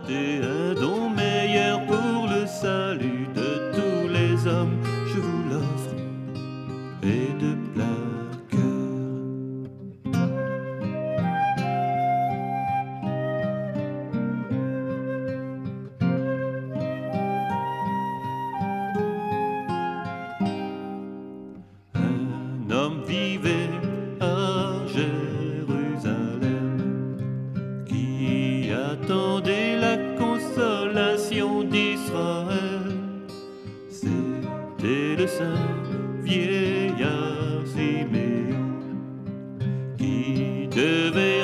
C'était un don meilleur pour le salut de tous les hommes. Je vous l'offre et de plein cœur. Un homme vivait à Jérusalem qui attendait la consolation d'Israël. C'était le saint vieillard Siméon qui devait